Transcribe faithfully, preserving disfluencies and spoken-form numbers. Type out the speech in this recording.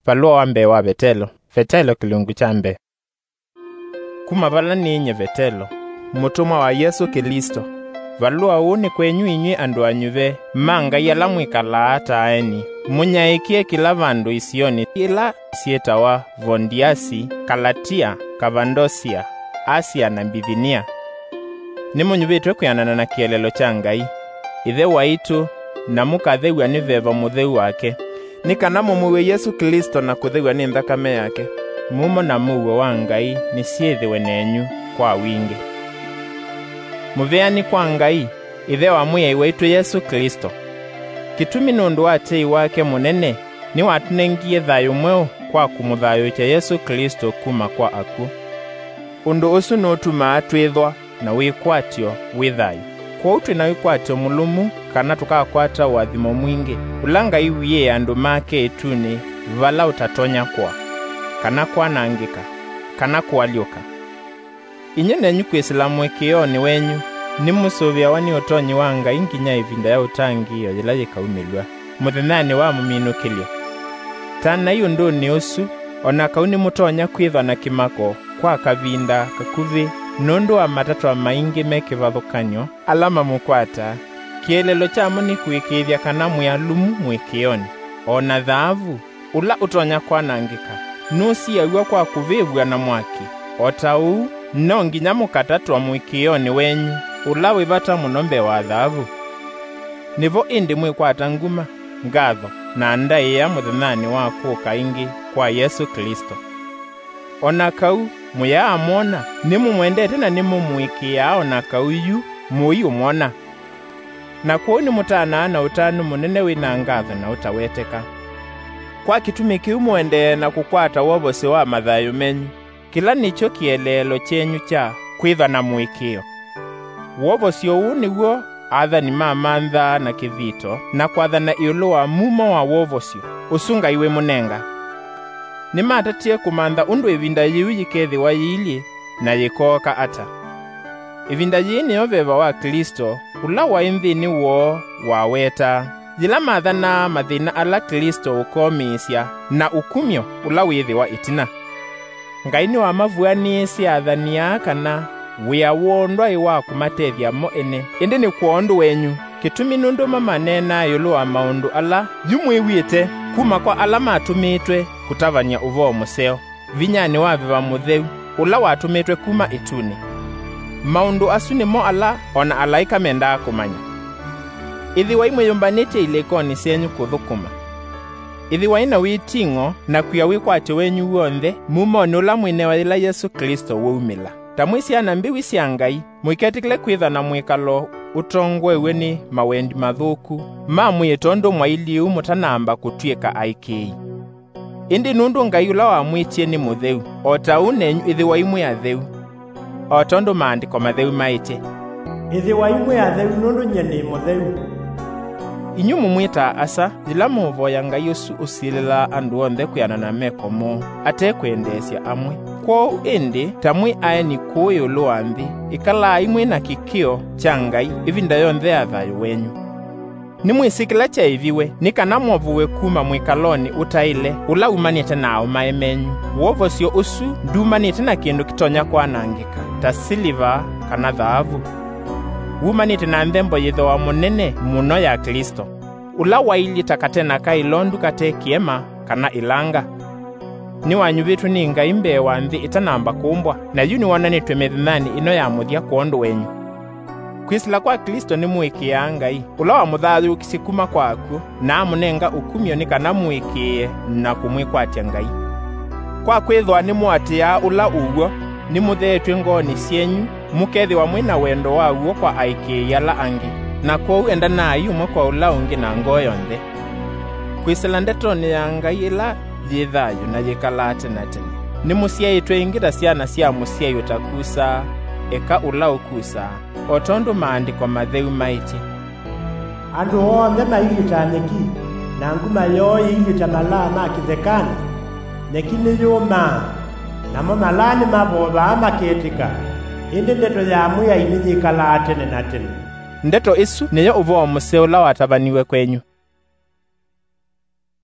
Palua wambe wa Betelo, Vetelo kilungu chambe. Kuma vala ninye Vetelo, mutumwa wa Yesu Kristo. Valua uni kwenyu inywe andu anyuve, manga yala mwikala ataeni. Munyaikie kila vandu isioni ila sietawa Vondiasi, Kalatia, Kavandosia, Asia na Bithinia. Nimunyuvitwe kuyanana na kielelo cha Ngai. Ithe waitu na mukathewa ni veva mutheu wake. Nikana mumuwe Yesu Kristo na kuthewa ni nthakame yake. Mumo na muwe wa Ngai ni siethiwe nenyu kwa wingi. Muveani kwa Ngai, ithe wa muye waitu Yesu Kristo. Kitumi nundu wa tei wake munene, ni watunengie thayo mweo kwa kumuthayo cha Yesu Kristo kuma kwa aku. Undu usu nutuma twithwa na wikwatio withayo. Kwa utu na wikwatio mulumu, kana tukakwata wathimo mwingi. Ulanga iwiye andu make ituni, vala utatonya kwa. Kana kwa nangika, kana kualiuka. Inye nenyu kwisilamu ikioni wenyu, ni musuvia wani otonyi wanga inginya ivinda ya utangi yo yila yikaumelwa. Muthenani wa muminukilio. Tana iyo ndo ni usu, ona kauni mutonya kwithwa na kimako, kwa kavinda, kakuvi, nundu wa matatu wa maingi mekivathukanyo, alama mukwata. Kielelo cha muni kuikithia kana muyalumu mwikioni. Ona dhaavu, ula utonya kwa nangika. Nusi ya uwa kwa kuvivwa na mwaki. Otau, no nginya mukatatu wa mwikioni wenyu, ula wivata munombe wa dhaavu. Nivo indi mwikwata nguma, ngatho, na ndai ya muthenani wa kuka ingi kwa Yesu Kristo. Ona kau, muya amona, nimu mwendete na nimu mwikia ona kau yu, mui umona. Na kuoni mutana na utanu munene wina ngatho na utaweteka. Kwa kitumiki umwende na kukwata wovosi wa mathayo menyu, kila nicho kielelo chenyu cha kwitha na mwikio. Wovosi uu niguo athani mamantha na kithito, na kwathana iulu wa mumo wa wovosi usunga iwe munenga. Nimatatie kumantha undu ivinda yiu yikethi wa yili na yikoka ata. Ivinda yini yoveva wa Kristo, ula wa inthini wo wa weta. Yila mathana mathina ala Kristo ukomisya na ukumyo ula withi wa itina. Ngaini wa mavuani si athania kana wia wondwa iwa kumatethia mo ene. Indi ni kuondu wenyu, kitumi nundu mamanena yulu wa maundu ala yumwiwite kuma kwa ala matumitwe kutavania uvo museo. Vinyani wa viva mutheu, ula watumitwe kuma ituni. Maundu asuni mo ala ona alaika menda kumanya. Ithi wa imwe yumbanite ilekoni senyu kuthukuma. Ithi wa ina witingo na kuya wikwate wenyu wonthe, mumo nula mwine wa ila Yesu Kristo waumila. Tamwisi anambiwi cia Ngai, mwiketikile kwitha na mwikalo utongwewe ni mawendi mathuku, mamwiye tondu mwailiu mutanamba kutwika aikei. Indi nundu Ngai ula wa mwitie ni mutheu, o ta unenyu ithi wa imwe atheu. O tondu maandiko matheu maite, ithi wa imwe atheu nundu nyeni mutheu. Inyu mumwita asa, zila muvoya Ngai usu usilila andu onthe kuyanana mekomo, ate kwendesya amwe. Kwa indi, tamwi ae ni kuyo luanthi, ikala imwe na kikio cha Ngai, ivinda yonthe athayo wenyu. Nimwisikila cha iviwe, nikana mwavuwe kuma mwikaloni utaile, ula umanite nao maemenyu. Wovosio usu, ndumanite na kindu kitonya kwa nangika, ta siliva kana dhaavu. Umanite na nthembo yitho wa munene muno ya Kristo. Ula waili takatena kailondu kate kiema kana ilanga. Ni wanyuvitu ni Ngai mbe wa nthi itanamba kumbwa, na yu ni wonanitwe mithani ino ya muthia kuondu wenyu. Kwisila kwa Kristo ni mwikia Ngai, ula wa muthayo ukisikuma kwaku, na amunenga ukumyo ni kana mwikie na kumwikwatia Ngai. Kwa kwithwa ni mwatia ula uwo, ni muthetwe ngoni sienyu, mukethi wa mwina wendo wa uo kwa aiki yala angi, na kwa uenda na ayumwe kwa ula ungi na ngoo yonthe. Kwisila ndeto ni ya Ngai ila yithayo na yikalate na tene. Ni musiaitwe ingira siana sia musiai utakusa, eka ula ukusa, otondu maandiko matheu maiti. Andu onthe maigita nyeki, na nguma yo igita malaa makithekani, nyeki ni yuma, namo malani mabova maketika. Indi ndeto ya muya inithi kalate na tene. Ndeto isu niyo uvo museo la watabaniwe kwenyu.